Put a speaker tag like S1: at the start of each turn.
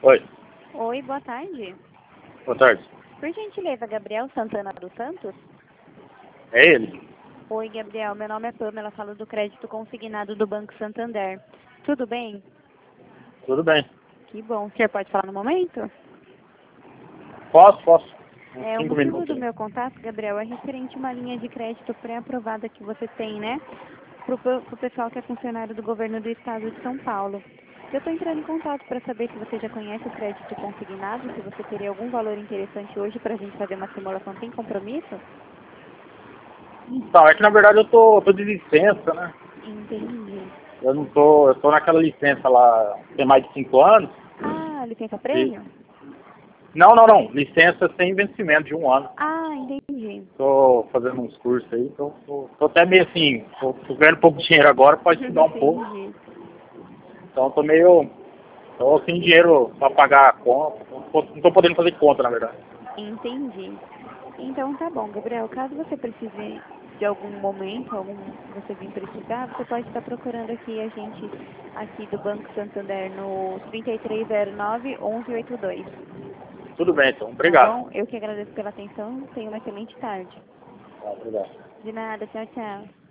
S1: Oi,
S2: Oi, boa tarde.
S1: boa tarde.
S2: Por gentileza, Gabriel Santana dos Santos?
S1: É ele?
S2: Oi, Gabriel, meu nome é Pamela, falo do crédito consignado do Banco Santander. Tudo bem?
S1: Tudo bem.
S2: Que bom. O senhor pode falar no momento?
S1: Posso? Uns
S2: O
S1: 5
S2: motivo
S1: minutos
S2: do
S1: aí.
S2: meu contato, Gabriel, é referente a uma linha de crédito pré-aprovada que você tem, né? Pro pessoal que é funcionário do governo do estado de São Paulo. Eu estou entrando em contato para saber se você já conhece o crédito consignado, se você teria algum valor interessante hoje para a gente fazer uma simulação sem compromisso.
S1: Então, é que na verdade eu tô de licença, né?
S2: Entendi.
S1: Eu tô naquela licença lá, tem mais de 5 anos.
S2: Ah, licença
S1: E...
S2: prêmio?
S1: Não. Licença sem vencimento de 1 ano.
S2: Ah, entendi.
S1: Tô fazendo uns cursos aí, tô até meio assim, tô ganhando pouco dinheiro agora, pode estudar um pouco.
S2: Entendi.
S1: Então tô sem dinheiro pra pagar a conta, não tô podendo fazer conta, na verdade.
S2: Entendi. Então tá bom, Gabriel. Caso você precise de algum momento, você vir precisar, você pode estar procurando aqui a gente aqui do Banco Santander no 3309-1182.
S1: Tudo bem, então.
S2: Tá
S1: Obrigado.
S2: bom? Eu que agradeço pela atenção. Tenha uma excelente tarde.
S1: Tá, obrigado.
S2: De nada. Tchau, tchau.